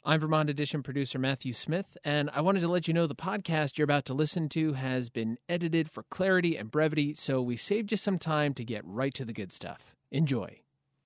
I'm Vermont Edition producer Matthew Smith, and I wanted to let you know the podcast you're about to listen to has been edited for clarity and brevity, so we saved you some time to get right to the good stuff. Enjoy.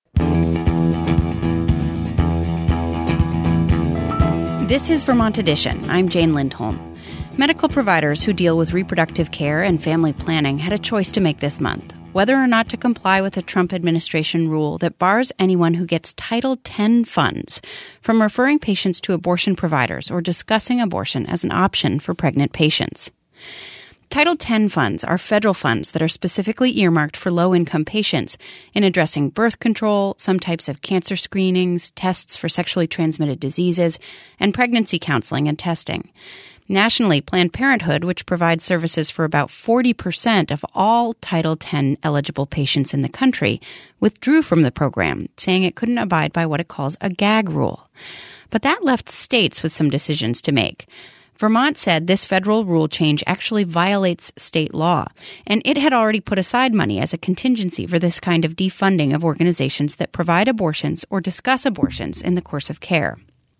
This is Vermont Edition. I'm Jane Lindholm. Medical providers who deal with reproductive care and family planning had a choice to make this month, whether or not to comply with a Trump administration rule that bars anyone who gets Title X funds from referring patients to abortion providers or discussing abortion as an option for pregnant patients. Title X funds are federal funds that are specifically earmarked for low-income patients in addressing birth control, some types of cancer screenings, tests for sexually transmitted diseases, and pregnancy counseling and testing. Nationally, Planned Parenthood, which provides services for about 40% of all Title X eligible patients in the country, withdrew from the program, saying it couldn't abide by what it calls a gag rule. But that left states with some decisions to make. Vermont said this federal rule change actually violates state law, and it had already put aside money as a contingency for this kind of defunding of organizations that provide abortions or discuss abortions in the course of care.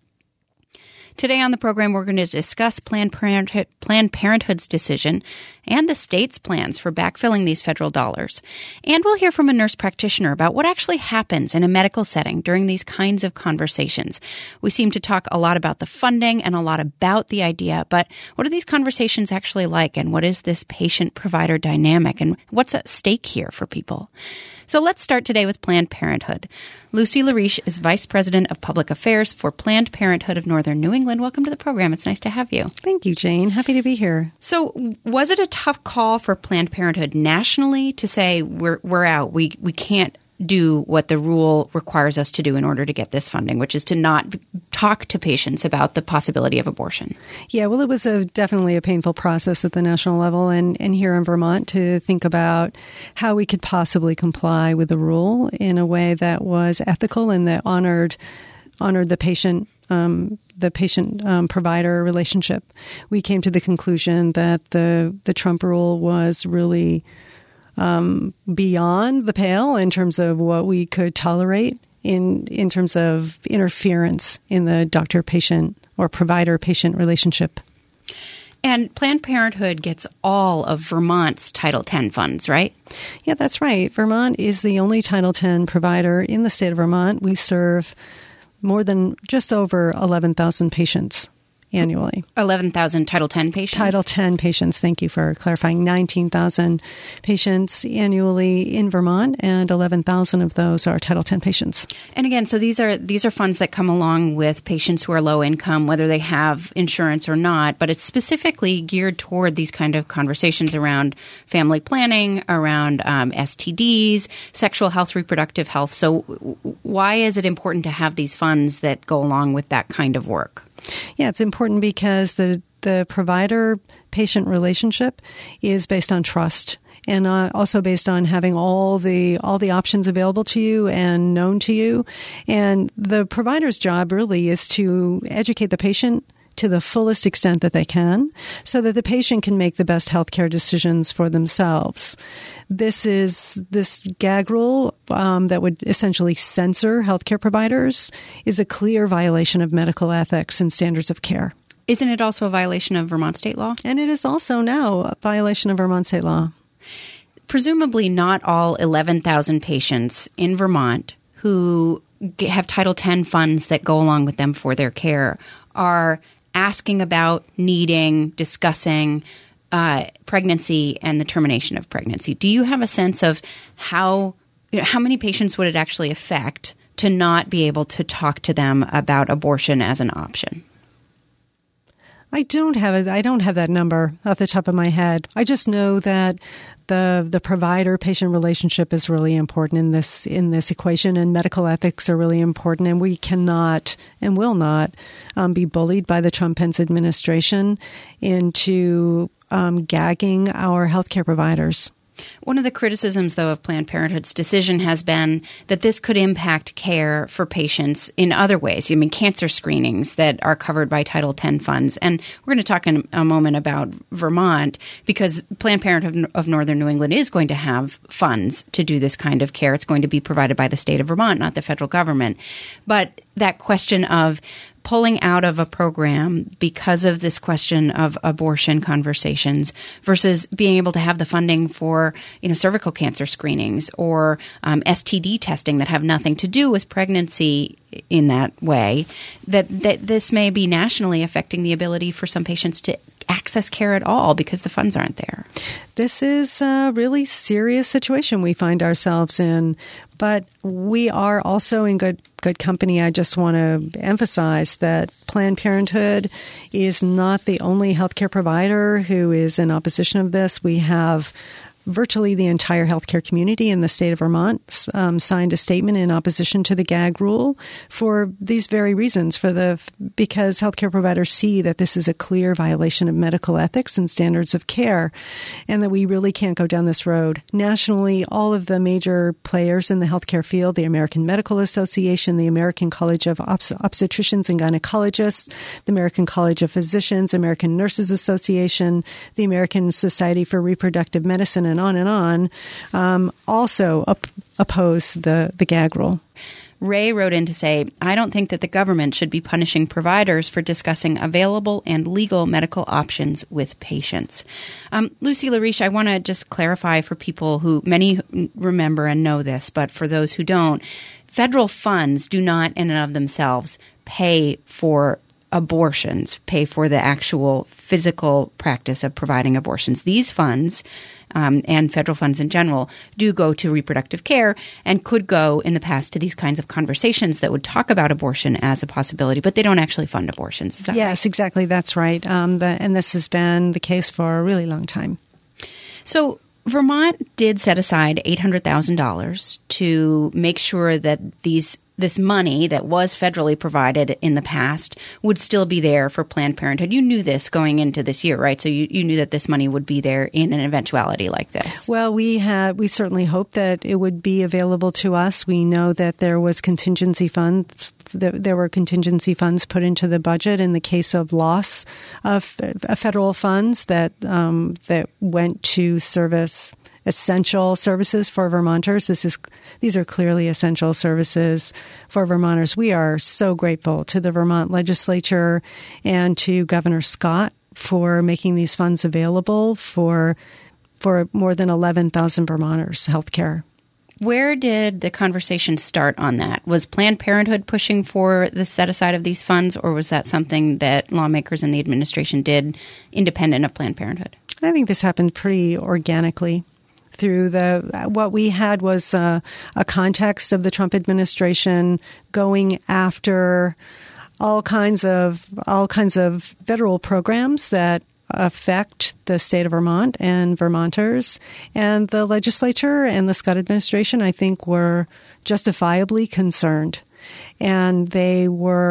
Today on the program, we're going to discuss Planned Parenthood's decision and the state's plans for backfilling these federal dollars. And we'll hear from a nurse practitioner about what actually happens in a medical setting during these kinds of conversations. We seem to talk a lot about the funding and a lot about the idea, but what are these conversations actually like? And what is this patient-provider dynamic? And what's at stake here for people? So let's start today with Planned Parenthood. Lucy Lariche is Vice President of Public Affairs for Planned Parenthood of Northern New England. Welcome to the program. It's nice to have you. Thank you, Jane. Happy to be here. So was it a tough call for Planned Parenthood nationally to say we're out, we can't do what the rule requires us to do in order to get this funding, which is to not talk to patients about the possibility of abortion? Yeah, well, it was definitely a painful process at the national level and here in Vermont to think about how we could possibly comply with the rule in a way that was ethical and that honored the patient provider relationship. We came to the conclusion that the Trump rule was really beyond the pale in terms of what we could tolerate in terms of interference in the doctor-patient or provider-patient relationship. And Planned Parenthood gets all of Vermont's Title X funds, right? Yeah, that's right. Vermont is the only Title X provider in the state of Vermont. We serve just over 11,000 patients annually. 11,000 Title X patients? Title X patients. Thank you for clarifying. 19,000 patients annually in Vermont, and 11,000 of those are Title X patients. And again, so these are funds that come along with patients who are low income, whether they have insurance or not, but it's specifically geared toward these kind of conversations around family planning, around STDs, sexual health, reproductive health. So why is it important to have these funds that go along with that kind of work? Yeah, it's important because the provider-patient relationship is based on trust and also based on having all the options available to you and known to you. And the provider's job really is to educate the patient to the fullest extent that they can so that the patient can make the best healthcare decisions for themselves. This gag rule that would essentially censor healthcare providers is a clear violation of medical ethics and standards of care. Isn't it also a violation of Vermont state law? And it is also now a violation of Vermont state law. Presumably not all 11,000 patients in Vermont who have Title X funds that go along with them for their care are asking about, needing, discussing pregnancy and the termination of pregnancy. Do you have a sense of how many patients would it actually affect to not be able to talk to them about abortion as an option? I don't have that number off the top of my head. I just know that the provider-patient relationship is really important in this equation, and medical ethics are really important. And we cannot and will not be bullied by the Trump-Pence administration into gagging our healthcare providers. One of the criticisms, though, of Planned Parenthood's decision has been that this could impact care for patients in other ways. I mean, cancer screenings that are covered by Title X funds. And we're going to talk in a moment about Vermont because Planned Parenthood of Northern New England is going to have funds to do this kind of care. It's going to be provided by the state of Vermont, not the federal government. But that question of pulling out of a program because of this question of abortion conversations versus being able to have the funding for, cervical cancer screenings or STD testing that have nothing to do with pregnancy in that way, that this may be nationally affecting the ability for some patients to access care at all because the funds aren't there. This is a really serious situation we find ourselves in, but we are also in good company. I just want to emphasize that Planned Parenthood is not the only healthcare provider who is in opposition of this. We have virtually the entire healthcare community in the state of Vermont signed a statement in opposition to the gag rule for these very reasons, because healthcare providers see that this is a clear violation of medical ethics and standards of care, and that we really can't go down this road. Nationally, all of the major players in the healthcare field, the American Medical Association, the American College of Obstetricians and Gynecologists, the American College of Physicians, American Nurses Association, the American Society for Reproductive Medicine, and on, also oppose the gag rule. Ray wrote in to say, I don't think that the government should be punishing providers for discussing available and legal medical options with patients. Lucy LaRiche, I want to just clarify for people who many remember and know this, but for those who don't, federal funds do not in and of themselves pay for abortions, pay for the actual physical practice of providing abortions. These funds and federal funds in general do go to reproductive care and could go in the past to these kinds of conversations that would talk about abortion as a possibility, but they don't actually fund abortions. Is that yes, right? Exactly. That's right. And this has been the case for a really long time. So Vermont did set aside $800,000 to make sure that this money that was federally provided in the past would still be there for Planned Parenthood. You knew this going into this year, right? So you knew that this money would be there in an eventuality like this. Well, we certainly hoped that it would be available to us. We know that there was contingency funds. There were contingency funds put into the budget in the case of loss of federal funds that went to service essential services for Vermonters. These are clearly essential services for Vermonters. We are so grateful to the Vermont legislature and to Governor Scott for making these funds available for more than 11,000 Vermonters' health care. Where did the conversation start on that? Was Planned Parenthood pushing for the set aside of these funds, or was that something that lawmakers and the administration did independent of Planned Parenthood? I think this happened pretty organically. What we had was a context of the Trump administration going after all kinds of federal programs that affect the state of Vermont and Vermonters, and the legislature and the Scott administration, I think, were justifiably concerned, and they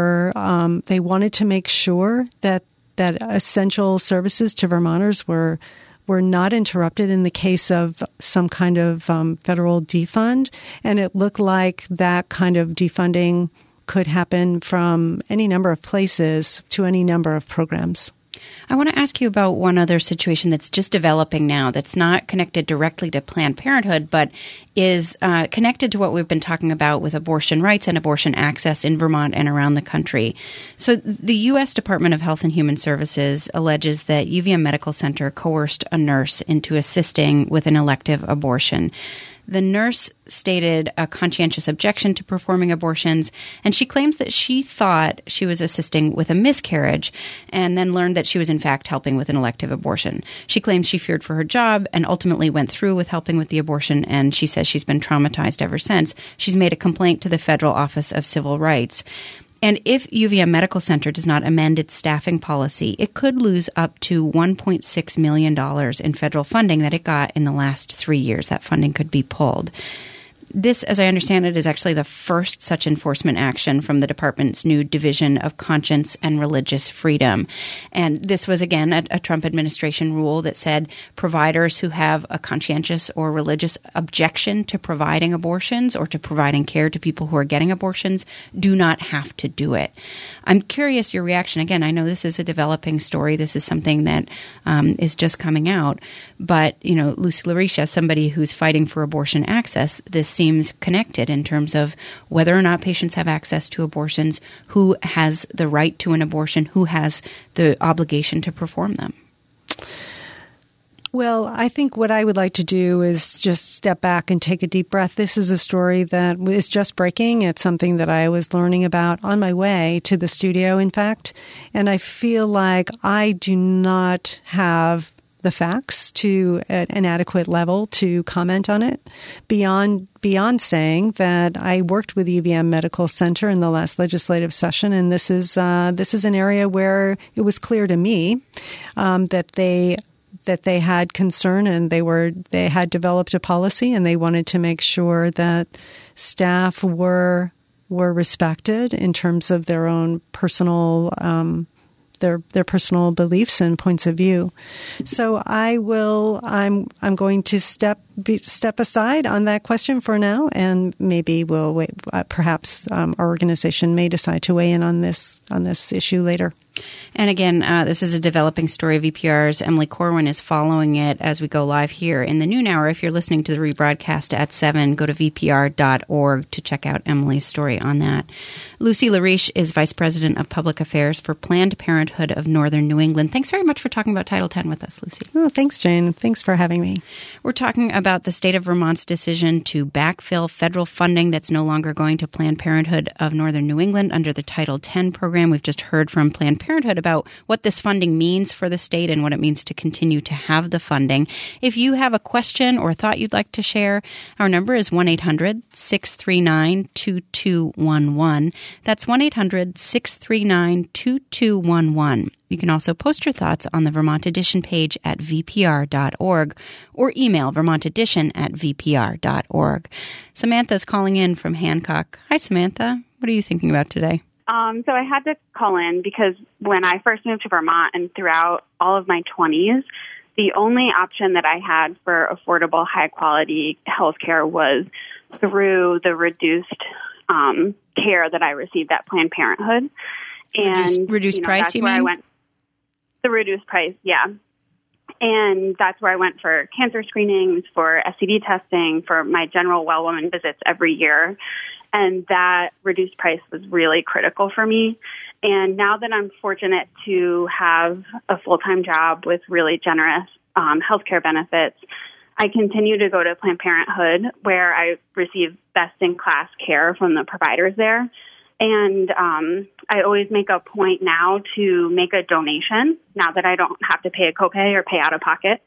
wanted to make sure that essential services to Vermonters were not interrupted in the case of some kind of federal defund. And it looked like that kind of defunding could happen from any number of places to any number of programs. I want to ask you about one other situation that's just developing now that's not connected directly to Planned Parenthood, but is connected to what we've been talking about with abortion rights and abortion access in Vermont and around the country. So the U.S. Department of Health and Human Services alleges that UVM Medical Center coerced a nurse into assisting with an elective abortion. The nurse stated a conscientious objection to performing abortions, and she claims that she thought she was assisting with a miscarriage and then learned that she was in fact helping with an elective abortion. She claims she feared for her job and ultimately went through with helping with the abortion, and she says she's been traumatized ever since. She's made a complaint to the Federal Office of Civil Rights. And if UVM Medical Center does not amend its staffing policy, it could lose up to $1.6 million in federal funding that it got in the last 3 years. That funding could be pulled. This, as I understand it, is actually the first such enforcement action from the department's new Division of Conscience and Religious Freedom. And this was, again, a Trump administration rule that said providers who have a conscientious or religious objection to providing abortions or to providing care to people who are getting abortions do not have to do it. I'm curious your reaction. Again, I know this is a developing story. This is something that is just coming out. But, Lucy LaRiche, as somebody who's fighting for abortion access, this seems connected in terms of whether or not patients have access to abortions, who has the right to an abortion, who has the obligation to perform them. Well, I think what I would like to do is just step back and take a deep breath. This is a story that is just breaking. It's something that I was learning about on my way to the studio, in fact. And I feel like I do not have the facts to an adequate level to comment on it beyond saying that I worked with UVM Medical Center in the last legislative session, and this is an area where it was clear to me that they had concern, and they had developed a policy, and they wanted to make sure that staff were respected in terms of their own personal their personal beliefs and points of view. So I'm going to step aside on that question for now, and maybe we'll wait. Perhaps our organization may decide to weigh in on this issue later. And again, this is a developing story. VPR's Emily Corwin is following it as we go live here in the noon hour. If you're listening to the rebroadcast at 7, go to vpr.org to check out Emily's story on that. Lucy LaRiche is Vice President of Public Affairs for Planned Parenthood of Northern New England. Thanks very much for talking about Title X with us, Lucy. Oh, thanks, Jane. Thanks for having me. We're talking about the state of Vermont's decision to backfill federal funding that's no longer going to Planned Parenthood of Northern New England under the Title X program. We've just heard from Planned Parenthood about what this funding means for the state and what it means to continue to have the funding. If you have a question or thought you'd like to share, our number is 1-800-639-2211. That's 1-800-639-2211. You can also post your thoughts on the Vermont Edition page at vpr.org or email vermontedition@vpr.org. Samantha's calling in from Hancock. Hi, Samantha. What are you thinking about today? So I had to call in because when I first moved to Vermont and throughout all of my 20s, the only option that I had for affordable, high-quality health care was through the reduced care that I received at Planned Parenthood. And reduced price, that's you where mean? I went. The reduced price, yeah. And that's where I went for cancer screenings, for STD testing, for my general well woman visits every year. And that reduced price was really critical for me. And now that I'm fortunate to have a full-time job with really generous healthcare benefits, I continue to go to Planned Parenthood, where I receive best-in-class care from the providers there. And I always make a point now to make a donation, now that I don't have to pay a copay or pay out of pocket.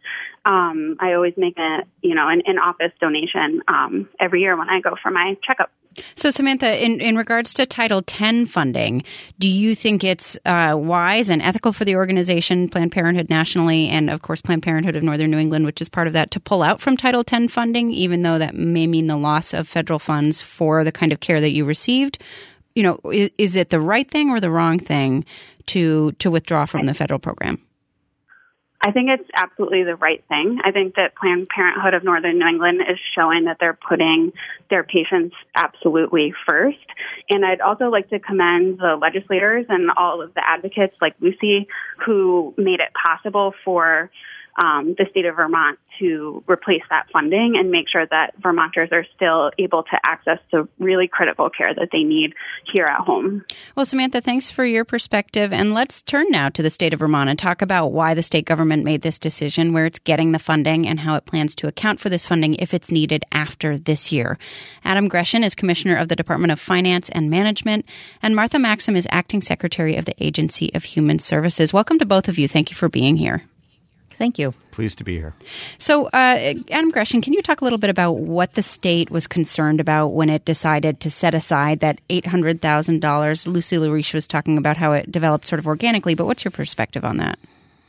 I always make an in-office donation every year when I go for my checkup. So, Samantha, in regards to Title X funding, do you think it's wise and ethical for the organization, Planned Parenthood nationally, and, of course, Planned Parenthood of Northern New England, which is part of that, to pull out from Title X funding, even though that may mean the loss of federal funds for the kind of care that you received? You know, is it the right thing or the wrong thing to withdraw from the federal program? I think it's absolutely the right thing. I think that Planned Parenthood of Northern New England is showing that they're putting their patients absolutely first. And I'd also like to commend the legislators and all of the advocates like Lucy who made it possible for the state of Vermont to replace that funding and make sure that Vermonters are still able to access the really critical care that they need here at home. Well, Samantha, thanks for your perspective. And let's turn now to the state of Vermont and talk about why the state government made this decision, where it's getting the funding, and how it plans to account for this funding if it's needed after this year. Adam Gresham is Commissioner of the Department of Finance and Management, and Martha Maxim is Acting Secretary of the Agency of Human Services. Welcome to both of you. Thank you for being here. Thank you. Pleased to be here. So, Adam Gresham, can you talk a little bit about what the state was concerned about when it decided to set aside that $800,000? Lucy LaRiche was talking about how it developed sort of organically, but what's your perspective on that?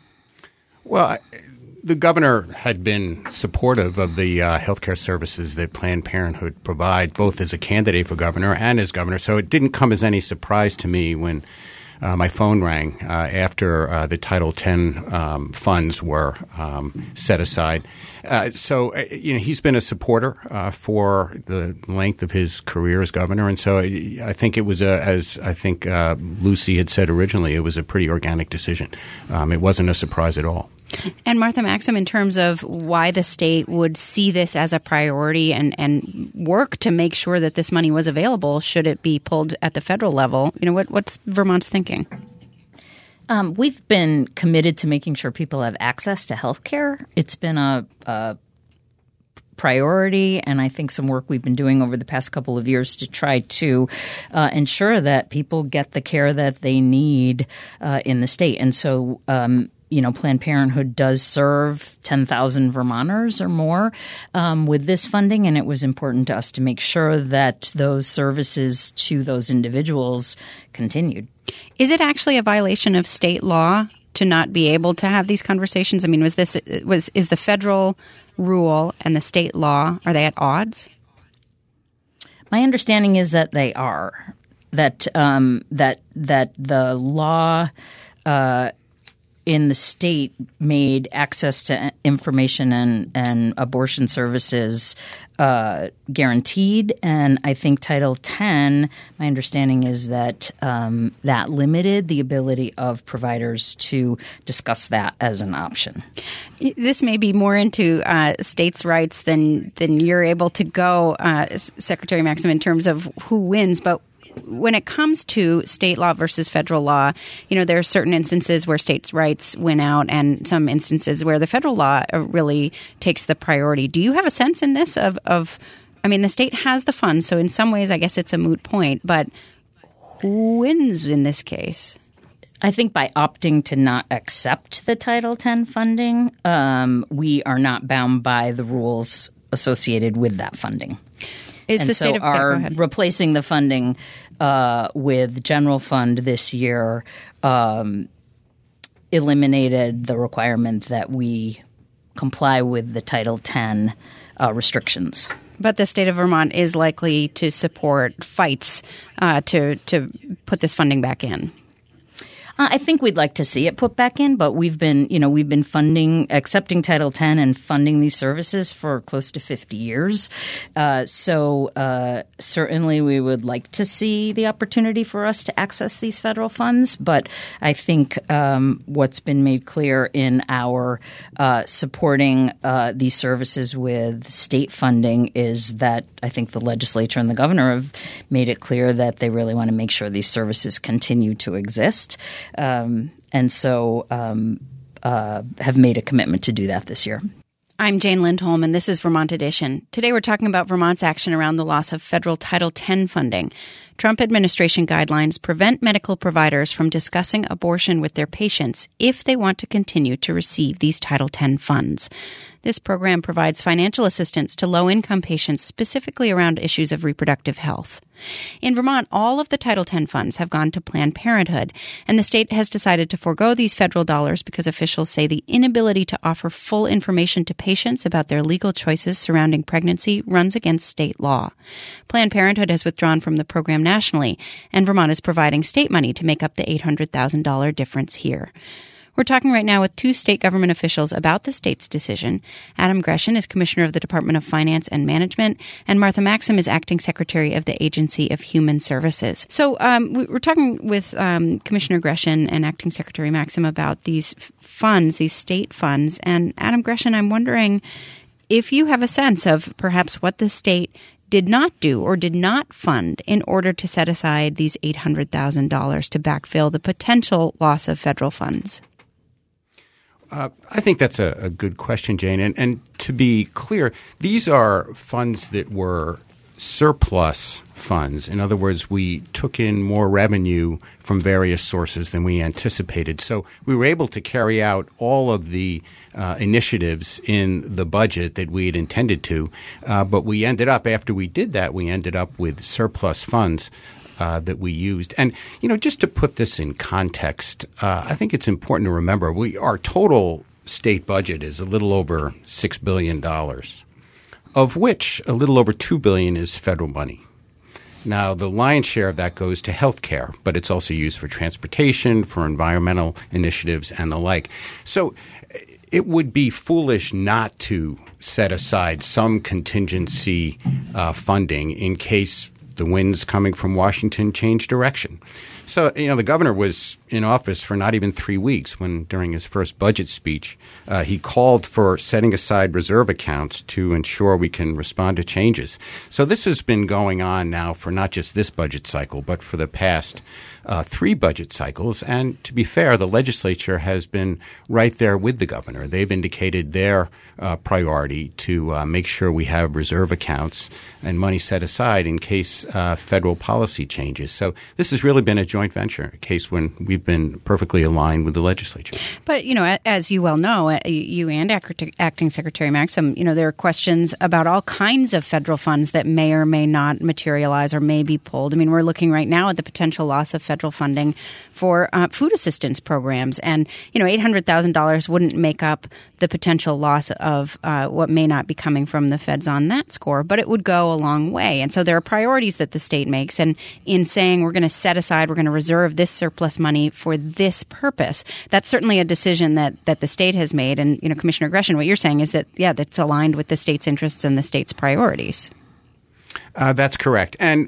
Well, the governor had been supportive of the healthcare services that Planned Parenthood provides, both as a candidate for governor and as governor. So it didn't come as any surprise to me when my phone rang after the Title X funds were set aside. He's been a supporter for the length of his career as governor, and so I think it was as I think Lucy had said originally, it was a pretty organic decision. It wasn't a surprise at all. And Martha Maxim, in terms of why the state would see this as a priority and work to make sure that this money was available, should it be pulled at the federal level, what's Vermont's thinking? We've been committed to making sure people have access to health care. It's been a priority, and I think some work we've been doing over the past couple of years to try to ensure that people get the care that they need in the state. And so Planned Parenthood does serve 10,000 Vermonters or more with this funding, and it was important to us to make sure that those services to those individuals continued. Is it actually a violation of state law to not be able to have these conversations? I mean, is the federal rule and the state law, are they at odds? My understanding is that they are. That the law in the state made access to information and abortion services guaranteed, and I think Title X, my understanding is that that limited the ability of providers to discuss that as an option. This may be more into states' rights than you're able to go, Secretary Maxim, in terms of who wins, but when it comes to state law versus federal law, there are certain instances where states' rights win out and some instances where the federal law really takes the priority. Do you have a sense in this of the state has the funds, so in some ways I guess it's a moot point, but who wins in this case? I think by opting to not accept the Title X funding, we are not bound by the rules associated with that funding. Replacing the funding with general fund this year eliminated the requirement that we comply with the Title X restrictions. But the state of Vermont is likely to support fights to put this funding back in. I think we'd like to see it put back in, but we've been accepting Title X and funding these services for close to 50 years. So certainly we would like to see the opportunity for us to access these federal funds. But I think what's been made clear in our supporting these services with state funding is that I think the legislature and the governor have made it clear that they really want to make sure these services continue to exist. And so have made a commitment to do that this year. I'm Jane Lindholm, and this is Vermont Edition. Today we're talking about Vermont's action around the loss of federal Title X funding. Trump administration guidelines prevent medical providers from discussing abortion with their patients if they want to continue to receive these Title X funds. This program provides financial assistance to low-income patients specifically around issues of reproductive health. In Vermont, all of the Title X funds have gone to Planned Parenthood, and the state has decided to forego these federal dollars because officials say the inability to offer full information to patients about their legal choices surrounding pregnancy runs against state law. Planned Parenthood has withdrawn from the program nationally, and Vermont is providing state money to make up the $800,000 difference here. We're talking right now with two state government officials about the state's decision. Adam Gresham is Commissioner of the Department of Finance and Management, and Martha Maxim is Acting Secretary of the Agency of Human Services. So we're talking with Commissioner Gresham and Acting Secretary Maxim about these funds, these state funds. And Adam Gresham, I'm wondering if you have a sense of perhaps what the state did not do or did not fund in order to set aside these $800,000 to backfill the potential loss of federal funds. I think that's a good question, Jane. And to be clear, these are funds that were surplus funds. In other words, we took in more revenue from various sources than we anticipated. So we were able to carry out all of the initiatives in the budget that we had intended to. But we ended up, after we did that, we ended up with surplus funds that we used. And, just to put this in context, I think it's important to remember our total state budget is a little over $6 billion, of which a little over $2 billion is federal money. Now, the lion's share of that goes to health care, but it's also used for transportation, for environmental initiatives, and the like. So it would be foolish not to set aside some contingency funding in case the winds coming from Washington changed direction. So, the governor was in office for not even 3 weeks when, during his first budget speech, he called for setting aside reserve accounts to ensure we can respond to changes. So this has been going on now for not just this budget cycle, but for the past 3 budget cycles. And to be fair, the legislature has been right there with the governor. They've indicated their priority to make sure we have reserve accounts and money set aside in case federal policy changes. So this has really been a joint venture, a case when we've been perfectly aligned with the legislature. But, as you well know, you and Acting Secretary Maxim, there are questions about all kinds of federal funds that may or may not materialize or may be pulled. I mean, we're looking right now at the potential loss of federal funding for food assistance programs. And, $800,000 wouldn't make up the potential loss of what may not be coming from the feds on that score, but it would go a long way. And so there are priorities that the state makes. And in saying we're going to set aside, we're going to reserve this surplus money for this purpose, that's certainly a decision that the state has made. And, Commissioner Gresham, what you're saying is that, that's aligned with the state's interests and the state's priorities. That's correct. And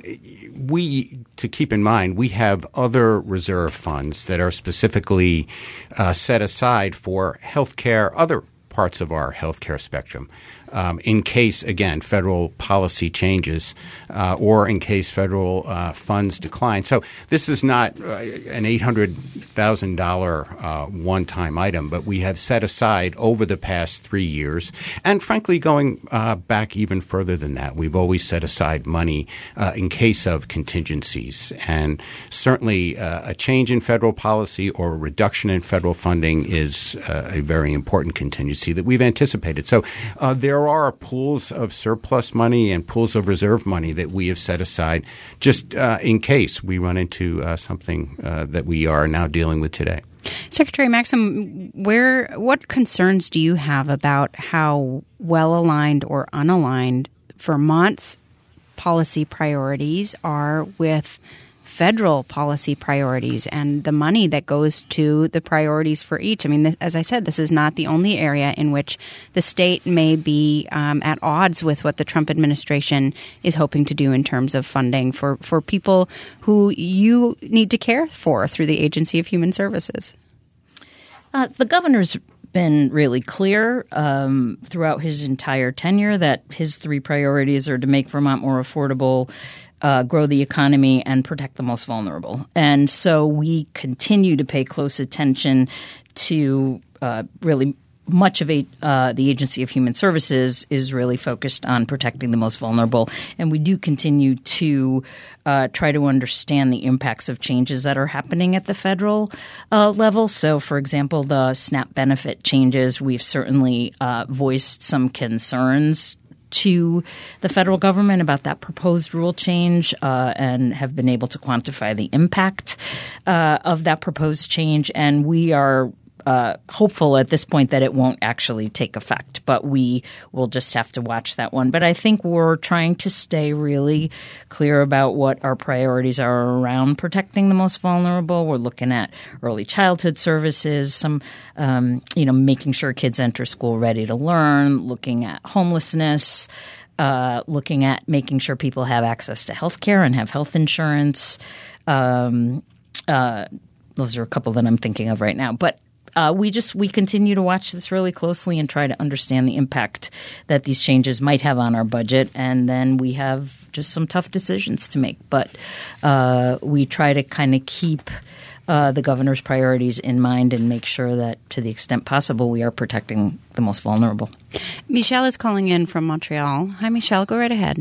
to keep in mind, we have other reserve funds that are specifically set aside for healthcare, other parts of our healthcare spectrum, in case, again, federal policy changes or in case federal funds decline. So this is not an $800,000 one-time item, but we have set aside over the past 3 years, and frankly, going back even further than that, we've always set aside money in case of contingencies. And certainly a change in federal policy or a reduction in federal funding is a very important contingency that we've anticipated. So there are pools of surplus money and pools of reserve money that we have set aside just in case we run into something that we are now dealing with today. Secretary Maxim, what concerns do you have about how well-aligned or unaligned Vermont's policy priorities are with federal policy priorities and the money that goes to the priorities for each? I mean, as I said, this is not the only area in which the state may be at odds with what the Trump administration is hoping to do in terms of funding for people who you need to care for through the Agency of Human Services. The governor's been really clear throughout his entire tenure that his 3 priorities are to make Vermont more affordable, grow the economy, and protect the most vulnerable. And so we continue to pay close attention to really much of the Agency of Human Services is really focused on protecting the most vulnerable. And we do continue to try to understand the impacts of changes that are happening at the federal level. So, for example, the SNAP benefit changes, we've certainly voiced some concerns to the federal government about that proposed rule change and have been able to quantify the impact of that proposed change. And we are hopeful at this point that it won't actually take effect, but we will just have to watch that one. But I think we're trying to stay really clear about what our priorities are around protecting the most vulnerable. We're looking at early childhood services, some making sure kids enter school ready to learn, looking at homelessness, looking at making sure people have access to health care and have health insurance. Those are a couple that I'm thinking of right now. But we continue to watch this really closely and try to understand the impact that these changes might have on our budget. And then we have just some tough decisions to make. But we try to kind of keep the governor's priorities in mind and make sure that to the extent possible we are protecting the most vulnerable. Michelle is calling in from Montreal. Hi, Michelle. Go right ahead.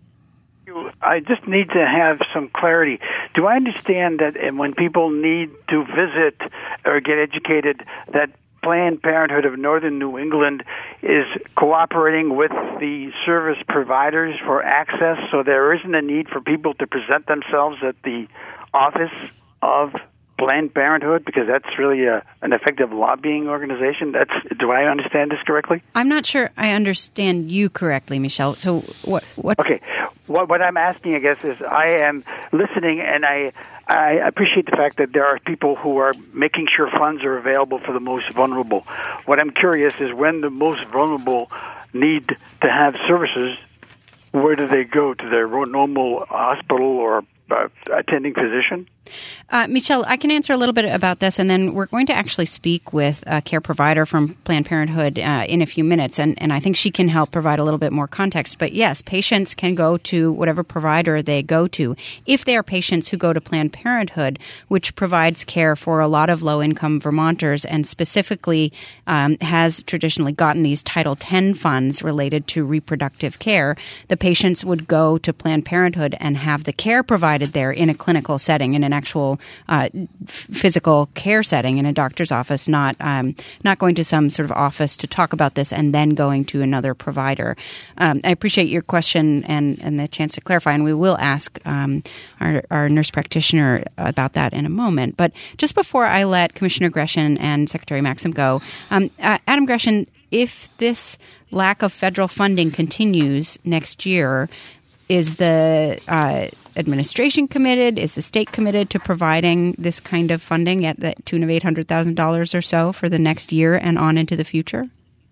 I just need to have some clarity. Do I understand that when people need to visit or get educated, that Planned Parenthood of Northern New England is cooperating with the service providers for access, so there isn't a need for people to present themselves at the office of Planned Parenthood, because that's really an effective lobbying organization? Do I understand this correctly? I'm not sure I understand you correctly, Michelle. So what's... Okay. What I'm asking, I guess, is I am listening, and I appreciate the fact that there are people who are making sure funds are available for the most vulnerable. What I'm curious is when the most vulnerable need to have services, where do they go? To their normal hospital or attending physician? Michelle, I can answer a little bit about this, and then we're going to actually speak with a care provider from Planned Parenthood in a few minutes, and I think she can help provide a little bit more context. But yes, patients can go to whatever provider they go to. If they are patients who go to Planned Parenthood, which provides care for a lot of low-income Vermonters and specifically has traditionally gotten these Title X funds related to reproductive care, the patients would go to Planned Parenthood and have the care provided there in a clinical setting, in an actual physical care setting in a doctor's office, not going to some sort of office to talk about this and then going to another provider. I appreciate your question and the chance to clarify, and we will ask our nurse practitioner about that in a moment. But just before I let Commissioner Gresham and Secretary Maxim go, Adam Gresham, if this lack of federal funding continues next year, is the administration committed? Is the state committed to providing this kind of funding at the tune of $800,000 or so for the next year and on into the future?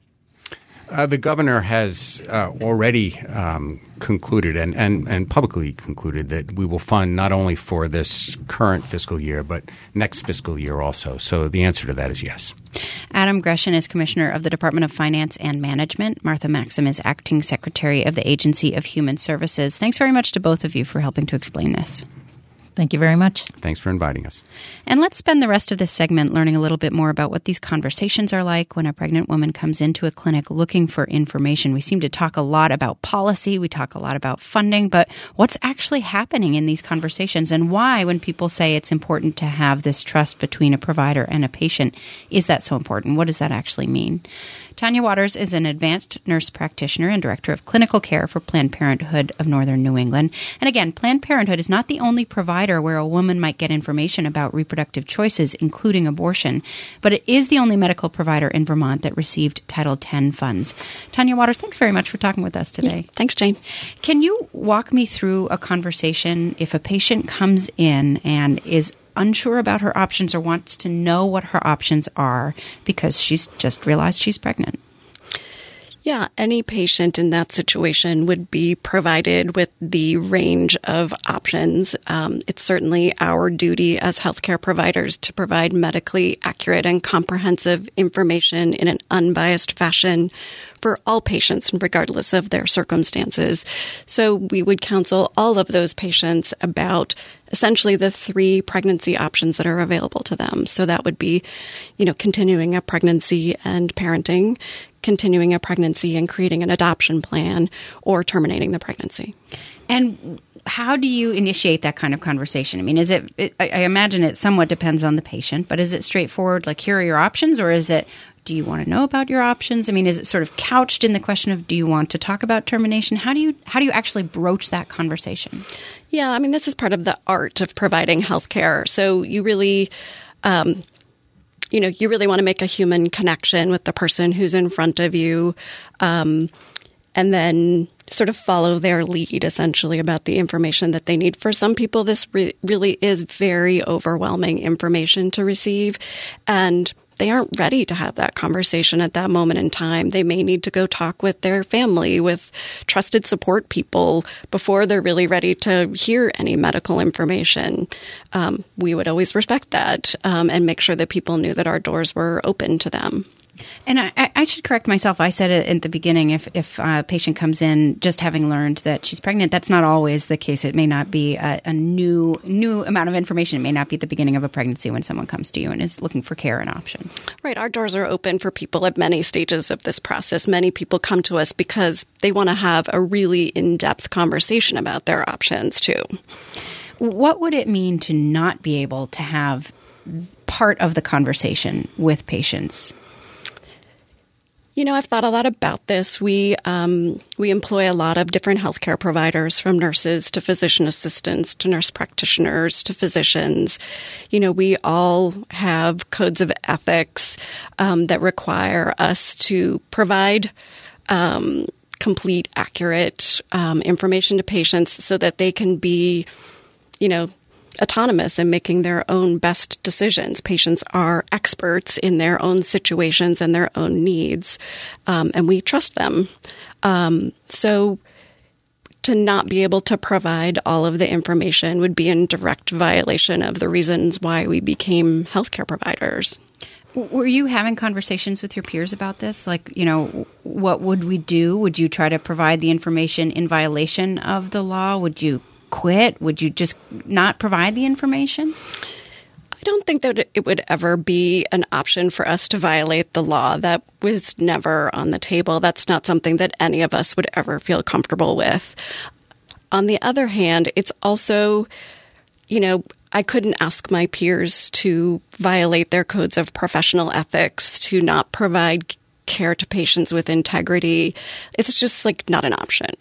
The governor has already concluded and publicly concluded that we will fund not only for this current fiscal year, but next fiscal year also. So the answer to that is yes. Adam Gresham is Commissioner of the Department of Finance and Management. Martha Maxim is Acting Secretary of the Agency of Human Services. Thanks very much to both of you for helping to explain this. Thank you very much. Thanks for inviting us. And let's spend the rest of this segment learning a little bit more about what these conversations are like when a pregnant woman comes into a clinic looking for information. We seem to talk a lot about policy. We talk a lot about funding. But what's actually happening in these conversations, and why, when people say it's important to have this trust between a provider and a patient, is that so important? What does that actually mean? Tanya Waters is an advanced nurse practitioner and director of clinical care for Planned Parenthood of Northern New England. And again, Planned Parenthood is not the only provider where a woman might get information about reproductive choices, including abortion, but it is the only medical provider in Vermont that received Title X funds. Tanya Waters, thanks very much for talking with us today. Yeah, thanks, Jane. Can you walk me through a conversation if a patient comes in and is unsure about her options or wants to know what her options are because she's just realized she's pregnant? Yeah, any patient in that situation would be provided with the range of options. It's certainly our duty as healthcare providers to provide medically accurate and comprehensive information in an unbiased fashion for all patients, regardless of their circumstances. So we would counsel all of those patients about essentially the 3 pregnancy options that are available to them. So that would be, continuing a pregnancy and parenting, continuing a pregnancy and creating an adoption plan, or terminating the pregnancy. And how do you initiate that kind of conversation? I mean, I imagine it somewhat depends on the patient, but is it straightforward, like, here are your options, or is it, do you want to know about your options? I mean, is it sort of couched in the question of, do you want to talk about termination? How do you actually broach that conversation? Yeah, I mean, this is part of the art of providing healthcare. So you really, you really want to make a human connection with the person who's in front of you, and then sort of follow their lead, essentially, about the information that they need. For some people, this really is very overwhelming information to receive, and they aren't ready to have that conversation at that moment in time. They may need to go talk with their family, with trusted support people before they're really ready to hear any medical information. We would always respect that and make sure that people knew that our doors were open to them. And I should correct myself. I said it at the beginning, if a patient comes in just having learned that she's pregnant, that's not always the case. It may not be a new amount of information. It may not be the beginning of a pregnancy when someone comes to you and is looking for care and options. Right. Our doors are open for people at many stages of this process. Many people come to us because they want to have a really in-depth conversation about their options, too. What would it mean to not be able to have part of the conversation with patients? I've thought a lot about this. We employ a lot of different healthcare providers, from nurses to physician assistants to nurse practitioners to physicians. We all have codes of ethics that require us to provide complete, accurate information to patients so that they can be, autonomous in making their own best decisions. Patients are experts in their own situations and their own needs, and we trust them. So to not be able to provide all of the information would be in direct violation of the reasons why we became healthcare providers. Were you having conversations with your peers about this? Like, what would we do? Would you try to provide the information in violation of the law? Would you quit? Would you just not provide the information? I don't think that it would ever be an option for us to violate the law. That was never on the table. That's not something that any of us would ever feel comfortable with. On the other hand, it's also, I couldn't ask my peers to violate their codes of professional ethics, to not provide care to patients with integrity. It's just not an option.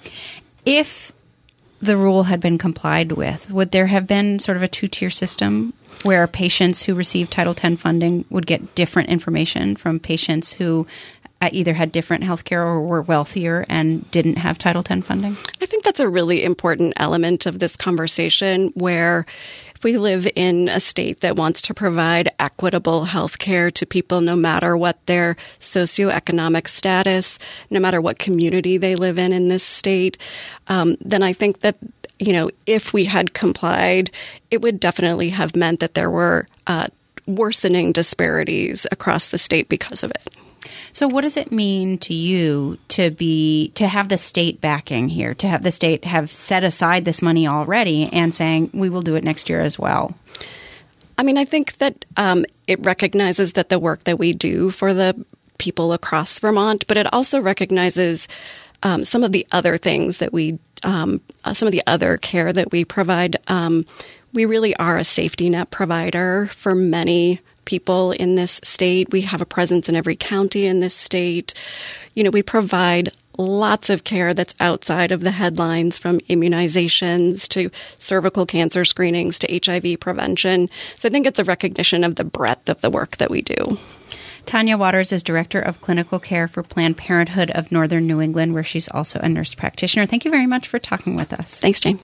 If the rule had been complied with, would there have been sort of a two-tier system where patients who received Title X funding would get different information from patients who either had different health care or were wealthier and didn't have Title X funding? I think that's a really important element of this conversation, where if we live in a state that wants to provide equitable health care to people no matter what their socioeconomic status, no matter what community they live in this state, then I think that if we had complied, it would definitely have meant that there were worsening disparities across the state because of it. So what does it mean to you to have the state backing here, to have the state have set aside this money already and saying, we will do it next year as well? I mean, I think that it recognizes that the work that we do for the people across Vermont, but it also recognizes some of the other things that some of the other care that we provide. We really are a safety net provider for many people in this state. We have a presence in every county in this state. We provide lots of care that's outside of the headlines, from immunizations to cervical cancer screenings to HIV prevention. So I think it's a recognition of the breadth of the work that we do. Tanya Waters is Director of Clinical Care for Planned Parenthood of Northern New England, where she's also a nurse practitioner. Thank you very much for talking with us. Thanks, Jane.